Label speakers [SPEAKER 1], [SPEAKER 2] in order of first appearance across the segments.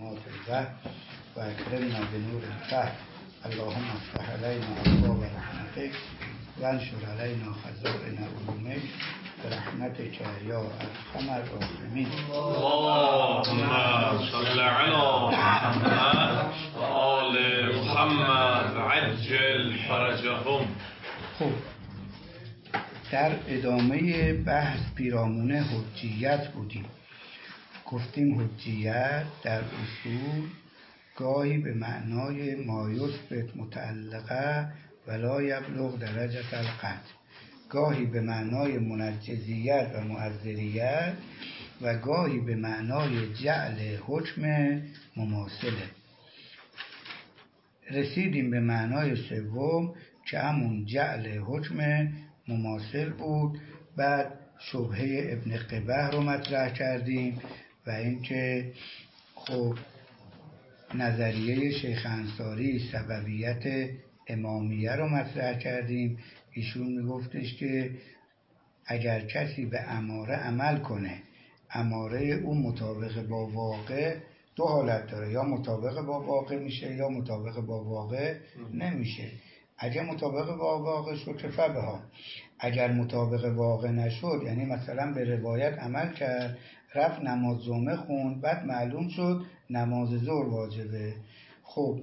[SPEAKER 1] ظلمات الوهم و اکرمنا بنور الفهم. اللهم افتح علینا ابواب رحمتک و انشر علینا خزائن علومک برحمتک یا ارحم الراحمین.
[SPEAKER 2] اللهم صل علی محمد و آل محمد عجل فرجهم.
[SPEAKER 1] خب در ادامه بحث پیرامون حجیت بودیم. گفتیم حجیت در اصول گاهی به معنای ما یثبت متعلقه ولا یبلغ درجه القطع، گاهی به معنای منجزیت و معذریت و گاهی به معنای جعل حکم مماثله. رسیدیم به معنای سوم که همون جعل حکم مماثل بود. بعد شبهه ابن قبه رو مطرح کردیم و اینکه خب نظریه شیخ انصاری سببیت امامیه رو مطرح کردیم. ایشون میگفتش که اگر کسی به اماره عمل کنه، اماره او مطابق با واقع، دو حالت داره، یا مطابق با واقع میشه یا مطابق با واقع نمیشه. اگر مطابق با واقع شد که فبها، اگر مطابق واقع نشد، یعنی مثلا به روایت عمل کرد، رفت نماز جمعه خوند، بعد معلوم شد نماز ظهر واجبه، خب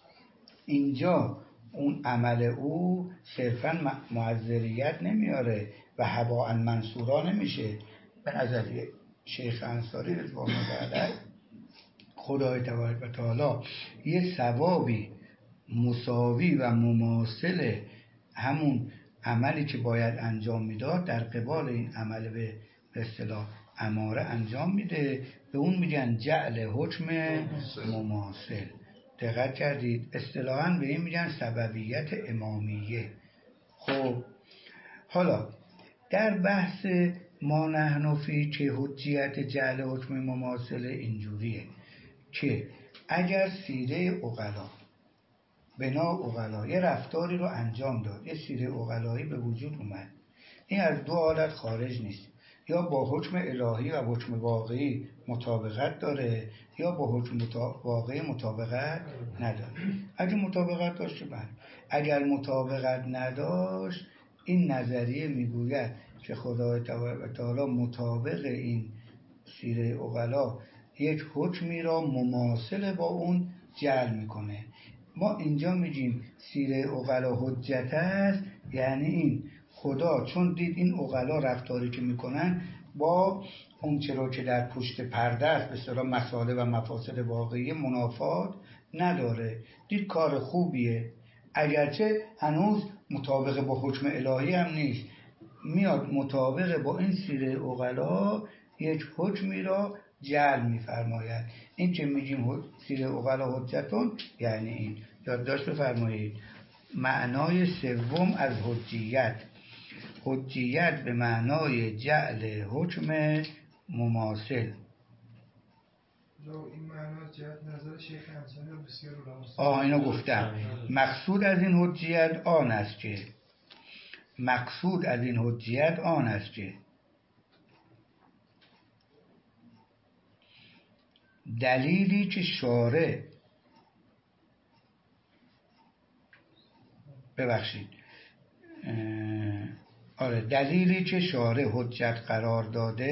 [SPEAKER 1] اینجا اون عمل او صرفا معذریت نمیاره و هباء منصورا نمیشه. به نظر شیخ انصاری رضوان الله علیه خدای تبارک و تعالی یه ثوابی مساوی و مماثل همون عملی که باید انجام میداد در قبال این عمل به اصطلاح اماره انجام میده. به اون میگن جعل حکم مماثل. دقت کردید؟ اصطلاحاً به این میگن سببیت امامیه. خب حالا در بحث ما نحن فی که حجیت جعل حکم مماثل اینجوریه که اگر سیره عقلا بنا عقلا یه رفتاری رو انجام داد، یه سیره عقلایی به وجود اومد، این از دو حالت خارج نیست، یا با حکم الهی و حکم واقعی مطابقت داره یا با حکم واقعی مطابقت نداره. اگه مطابقت داشت بله، اگر مطابقت نداشت این نظریه میگوید که خدای تعالی مطابق این سیره عقلا یک حکمی را مماثل با اون جعل میکنه. ما اینجا میگیم سیره عقلا حجت است، یعنی این خدا چون دید این عقلا رفتاری که میکنن با اون چرا که در پشت پرده است به اصطلاح مصالح و مفاسد واقعی منافات نداره، دید کار خوبیه، اگرچه هنوز مطابق با حکم الهی هم نیست، میاد مطابق با این سیره عقلا یک حکمی را جعل میفرماید. این که میگیم سیره عقلا حجتون یعنی این. یادداشت بفرمایید معنای سوم از حجیت، حجیت به معنای جعل حکم مماثل.
[SPEAKER 3] این معنی از جهت نظر شیخ انصاری بسیار
[SPEAKER 1] اینو گفتم. مقصود از این حجیت آن است که دلیلی که شارع دلیلی که شارع حجت قرار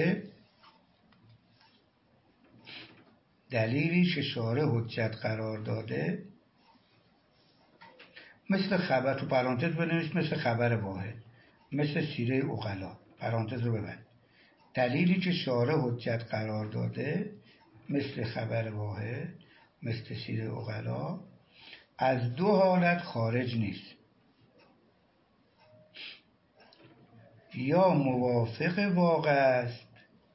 [SPEAKER 1] داده مثل خبر، تو پرانتز بنویس مثل خبر واحد، مثل سیره عقلا، پرانتز رو ببند، دلیلی که شارع حجت قرار داده مثل خبر واحد مثل سیره عقلا از دو حالت خارج نیست، یا موافق واقع است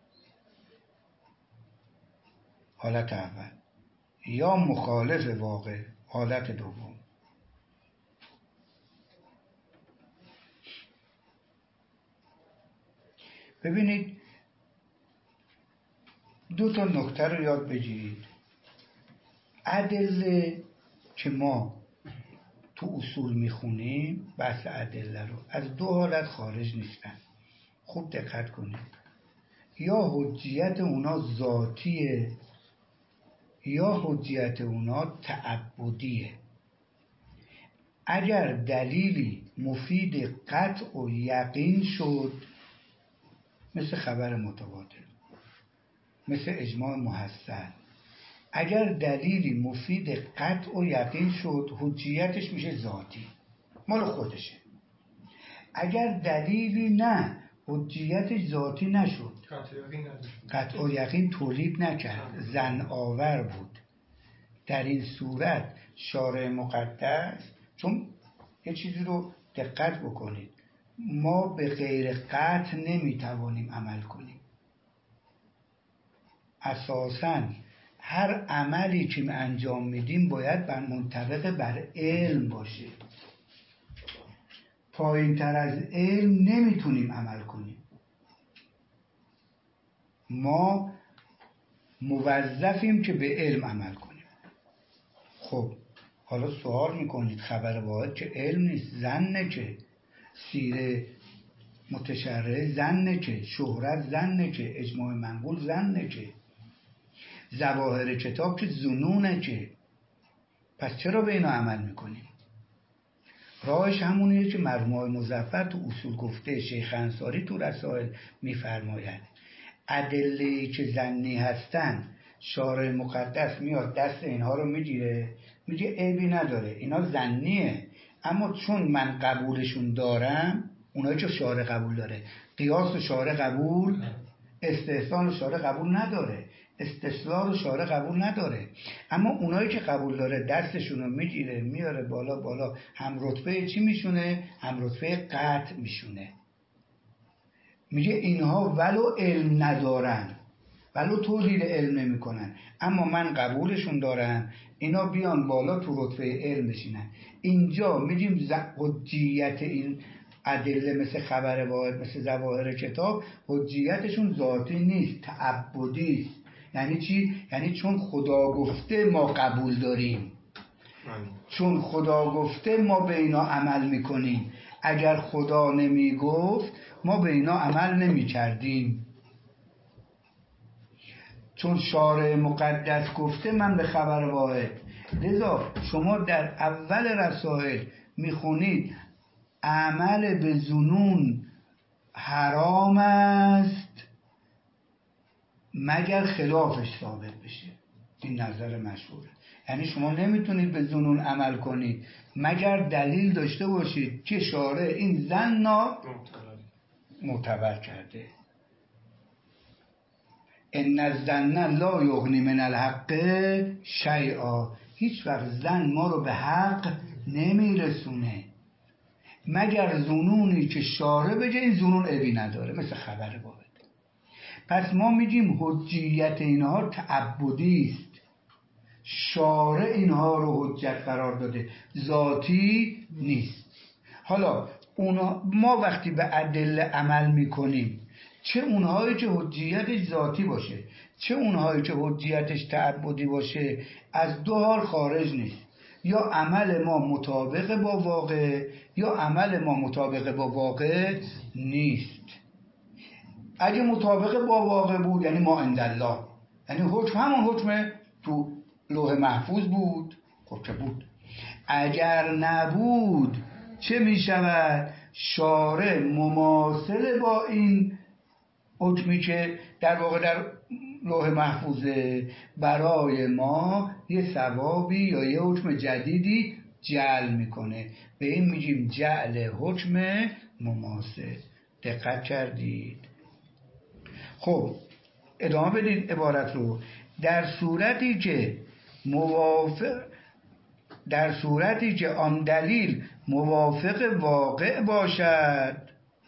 [SPEAKER 1] حالت اول، یا مخالف واقع حالت دوم. ببینید دو تا نکته رو یاد بگیرید. ادله که ما تو اصول میخونیم، بحث ادله رو، از دو حالت خارج نیستن. خوب دقت کنید، یا حجیت اونا ذاتیه یا حجیت اونا تعبدیه. اگر دلیلی مفید قطع و یقین شد، مثل خبر متواتر، مثل اجماع محسن، اگر دلیلی مفید قطع و یقین شد حجیتش میشه ذاتی، مال خودشه. اگر دلیلی نه حجیتش ذاتی نشد، قطع و یقین تولید نکرد، ظن آور بود، در این صورت شارع مقدس، چون یه چیزی رو دقت بکنید، ما به غیر قطع نمیتوانیم عمل کنیم. اساساً هر عملی که انجام میدیم باید منطبق بر علم باشه. پایین تر از علم نمیتونیم عمل کنیم. ما موظفیم که به علم عمل کنیم. خب حالا سوال میکنید خبر واحد که علم نیست، ظنه، که سیره متشرعه ظنه، که شهرت ظنه، که اجماع منقول ظنه، که ظواهر کتاب که ظنونه، که پس چرا به اینا عمل میکنیم؟ راهش همونیه که مرحوم مظفر تو اصول گفته، شیخ انصاری تو رسائل میفرماید ادله‌ای که ظنی هستن شارع مقدس میاد دست اینها رو میگیره، میگه عیبی نداره، اینا ظنیه، اما چون من قبولشون دارم، اونایی که شارع قبول داره، قیاس شارع قبول، استحسان شارع قبول نداره، استثلال شارع قبول نداره، اما اونایی که قبول داره دستشون رو میگیره میاره بالا بالا، هم رتبه چی میشونه؟ هم رتبه قطع میشونه. میگه اینها ولو علم ندارن، ولو تولید علم نمی کنن، اما من قبولشون دارم، اینا بیان بالا تو رتبه علم بشینن. اینجا میگیم حجیت این ادله مثل خبر واحد، مثل ظواهر کتاب، حجیتشون ذاتی نیست، تعبدی است. یعنی چی؟ یعنی چون خدا گفته ما قبول داریم، چون خدا گفته ما به اینا عمل میکنیم، اگر خدا نمیگفت ما به اینا عمل نمیکردیم. چون شارع مقدس گفته من به خبر واحد. لذا شما در اول رسائل میخونید عمل به ظنون حرام است مگر خلافش ثابت بشه. این نظر مشهوره. یعنی شما نمیتونید به ظنون عمل کنید مگر دلیل داشته باشید که شارع این ظن معتبر کرده. ان الظن لا یغنی من الحق شیئا، هیچ وقت ظن ما رو به حق نمیرسونه مگر ظنونی که شارع بگه این ظنون عیبی نداره، مثل خبر واحد. پس ما میگیم حجیت اینها تعبدی است، شارع اینها رو حجت قرار داده، ذاتی نیست. حالا ما وقتی به ادله عمل میکنیم، چه اونهایی که حجیتش ذاتی باشه چه اونهایی که حجیتش تعبدی باشه، از دو حال خارج نیست. یا عمل ما مطابق با واقع یا عمل ما مطابق با واقع نیست. اگه مطابق با واقع بود یعنی ما عندالله، یعنی حکم همون حکم تو لوح محفوظ بود، خب که بود. اگر نبود چه می شود؟ شارع مماثل با این حکمی که در واقع در لوح محفوظه برای ما یه ثوابی یا یه حکم جدیدی جعل میکنه. به این میگیم جعل حکم مماثل. دقت کردید؟ خب ادامه بدید عبارت رو. در صورتی که آن دلیل موافق واقع باشد،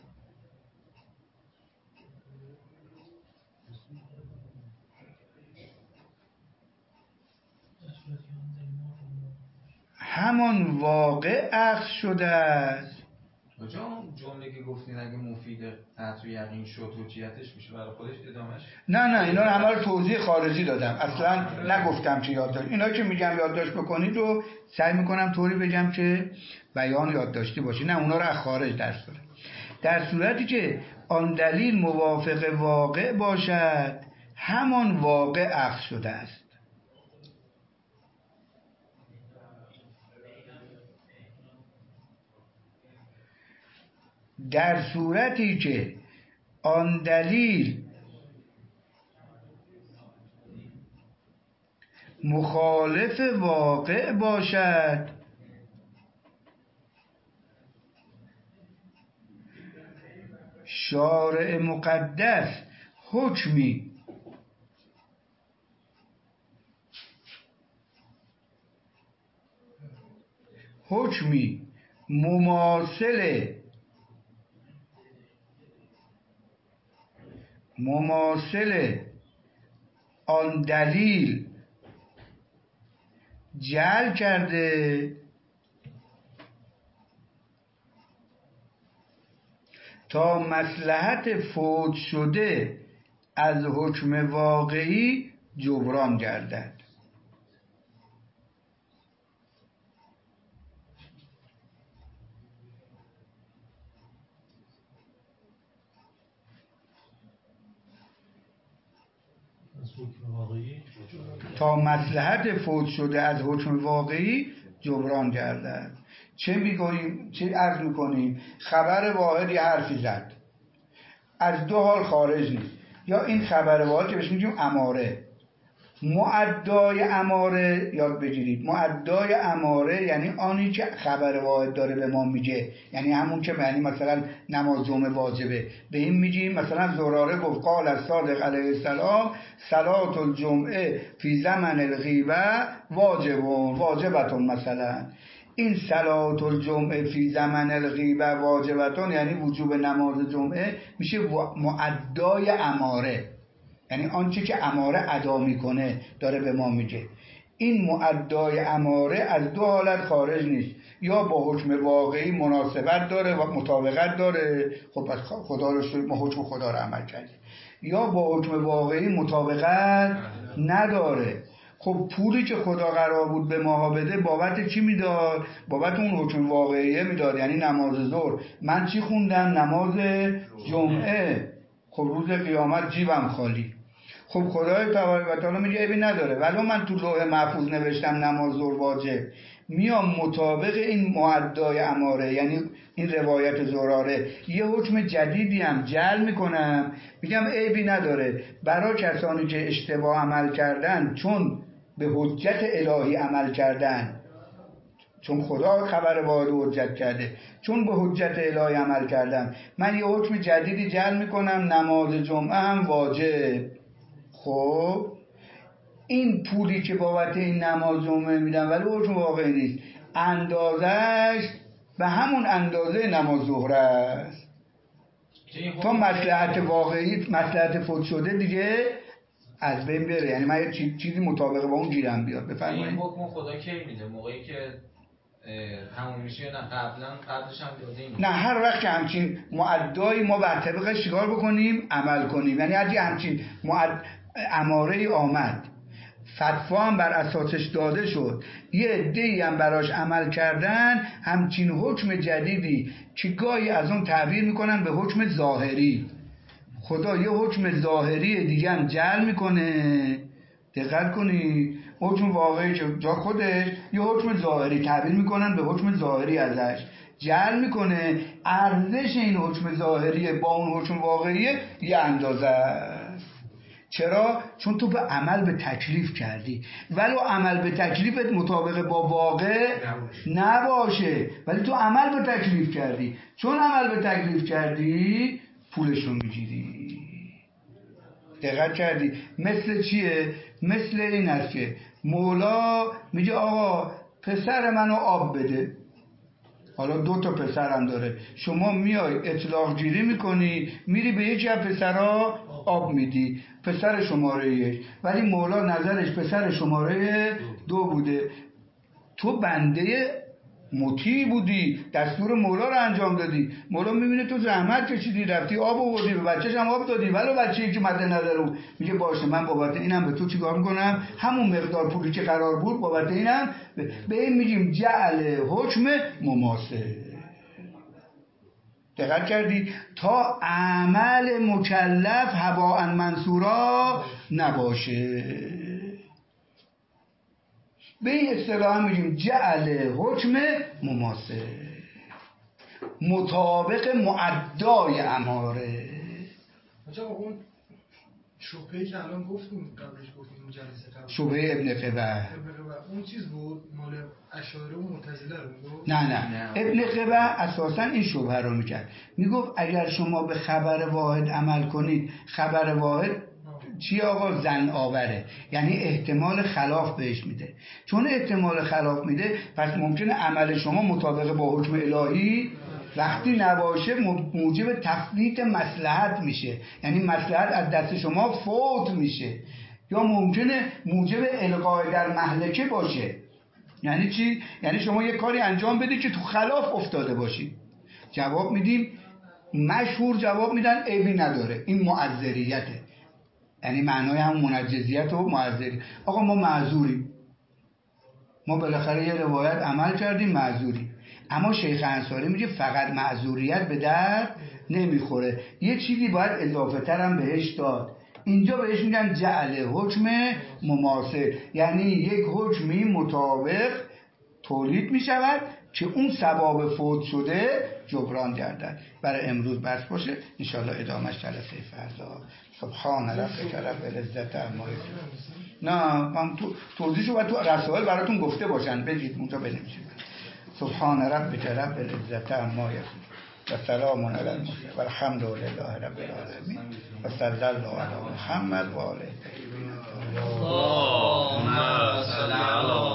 [SPEAKER 1] همان واقع اخذ شده است.
[SPEAKER 4] کجا اون جمله که گفتین اگه مفید قطع و یقین شد حجیتش میشه برای خودش ادامهش؟
[SPEAKER 1] نه اینا رو همه رو توضیح خارجی دادم، اصلا نگفتم که یاد داشت. اینا که میگم یادداشت بکنید رو سعی میکنم طوری بگم که بیان یادداشتی باشه، نه اونا رو از خارج درس دادم. در صورتی که آن دلیل موافق واقع باشد همان واقع اخذ شده است. در صورتی که آن دلیل مخالف واقع باشد شارع مقدس حکمی مماثل آن دلیل جعل کرده تا مصلحت فوت شده از حکم واقعی جبران گردد. تا مصلحت فوت شده از حکم واقعی جبران گردد. چه میگوییم؟ چه عرض میکنیم؟ خبر واحد یه حرفی زد، از دو حال خارج نیست. یا این خبر واحد که بهش میگیم اماره، مؤدای اماره یاد بگیرید. مؤدای اماره یعنی آنی که خبر واحد داره به ما میگه، یعنی همون که معنی مثلا نماز جمعه واجبه، به این میگیم مثلا زراره گفت قال الصادق علیه السلام صلاة الجمعه فی زمن الغیبه واجبتون. مثلا این صلاة الجمعه فی زمن الغیبه واجبتون یعنی وجوب نماز جمعه میشه مؤدای اماره، یعنی آنچه که اماره ادا میکنه داره به ما میگه. این مؤدای اماره از دو حالت خارج نیست، یا با حکم واقعی مناسبت داره و مطابقت داره، خب پس خدا رو ما حکم خدا رو عمل کردیم، یا با حکم واقعی مطابقت نداره. خب پولی که خدا قرار بود به ماها بده بابت چی میداد؟ بابت اون حکم واقعیه میداد، یعنی نماز ظهر. من چی خوندم؟ نماز جمعه. خب روز قیامت جیبم خالی. خب خدای تبارک و تعالی میگه عیبی نداره، ولی من تو لوح محفوظ نوشتم نماز ظهر واجب، میام مطابق این مؤدای اماره یعنی این روایت زراره یه حکم جدیدی هم جعل میکنم، میگم عیبی نداره برای کسانی که اشتباه عمل کردن، چون به حجت الهی عمل کردن، چون خدا خبر واحد حجت کرده، چون به حجت الهی عمل کردن، من یه حکم جدیدی جعل میکنم نماز جمعه هم واجب. خب این پولی که بابت این نماز جمعه میدم ولی حکم واقعی نیست، اندازش به همون اندازه نماز ظهر است، تا مصلحت واقعی مصلحت فوت شده دیگه از بین بره، یعنی من یه چیزی مطابق با اون گیرم بیاد. بفرمایید.
[SPEAKER 4] این حکم خدا کی میده؟ موقعی که همون میشه نه قبلش هم داده؟
[SPEAKER 1] نه، هر وقت که همچین معدایی ما بر طبقش چیکار بکنیم؟ عمل کنیم. یعنی اگه همچین اماره آمد، فتوا هم بر اساسش داده شد، یه عده‌ای هم براش عمل کردن، همچین حکم جدیدی که گاهی از اون تعبیر میکنن به حکم ظاهری، خدا یه حکم ظاهری دیگه هم جعل میکنه. دقت کنید، حکم واقعی که جا خودش یه حکم ظاهری تعبیر میکنن به حکم ظاهری ازش جعل میکنه. ارزش این حکم ظاهری با اون حکم واقعی یه اندازه است. چرا؟ چون تو به عمل به تکلیف کردی، ولو عمل به تکلیفت مطابق با واقع نباشه، ولی تو عمل به تکلیف کردی، چون عمل به تکلیف کردی پولشو میگیری. دقت کردی؟ مثل چیه؟ مثل این است که مولا میگه آقا پسر منو آب بده، حالا 2 تا پسرم داره، شما میای اطلاق گیری میکنی، میری به یکی از پسرها آب میدی، پسر شماره 1، ولی مولا نظرش پسر شماره 2 بوده، تو بنده مطیع بودی، دستور مولا رو انجام دادی، مولا میبینه تو زحمت کشیدی رفتی آب آوردی، به بچه‌ش هم آب دادی، ولی بچه‌ای که مد نظر میگه باشه من بابت اینم به تو چیکار میکنم، همون مقدار پولی که قرار بود بابت اینم به این میگیم جعل حکم مماثل. دقت کردی؟ تا عمل مکلف هباء منثورا نباشه. به این اصطلاح هم میگیم جعل حکم مماثل. مطابق معدای اماره.
[SPEAKER 3] آقا اون شبهه‌ای که الان گفتیم قبلش گفتیم جلسه قبل،
[SPEAKER 1] شبهه ابن قبه
[SPEAKER 3] اون چیز بود مال اشاعره و معتزله رو میگفت؟
[SPEAKER 1] نه ابن قبه اساسا این شبهه رو میکرد، میگفت اگر شما به خبر واحد عمل کنید، خبر واحد چی آقا؟ زن آوره، یعنی احتمال خلاف بهش میده. چون احتمال خلاف میده پس ممکنه عمل شما مطابق با حکم الهی وقتی نباشه موجب تفویت مصلحت میشه، یعنی مصلحت از دست شما فوت میشه، یا ممکنه موجب القاء در مهلکه باشه. یعنی چی؟ یعنی شما یه کاری انجام بدید که تو خلاف افتاده باشید. جواب میدیم، مشهور جواب میدن عیبی نداره، این معذریته، یعنی معنای هم منجزیت و معذری. آقا ما معذوریم، ما بالاخره یه روایت عمل کردیم، معذوریم. اما شیخ انصاری میگه فقط معذوریت به درد نمیخوره، یه چیزی باید اضافه تر هم بهش داد. اینجا بهش میگن جعل حکم مماثل، یعنی یک حکمی مطابق تولید میشود که اون ثواب فوت شده جبران گردد. برای امروز بس باشه، انشاءالله ادامهش جلسه فردا. سبحان ربک رب العزت عما یصفون. نه من توضیحشو باید تو رسائل براتون گفته باشن، بگید اونجا بنویسید. سبحان ربک رب العزت عما یصفون و سلام علی المرسلین و الحمد لله رب العالمین و صلی الله علی محمد و آله.
[SPEAKER 2] اللهم صل علی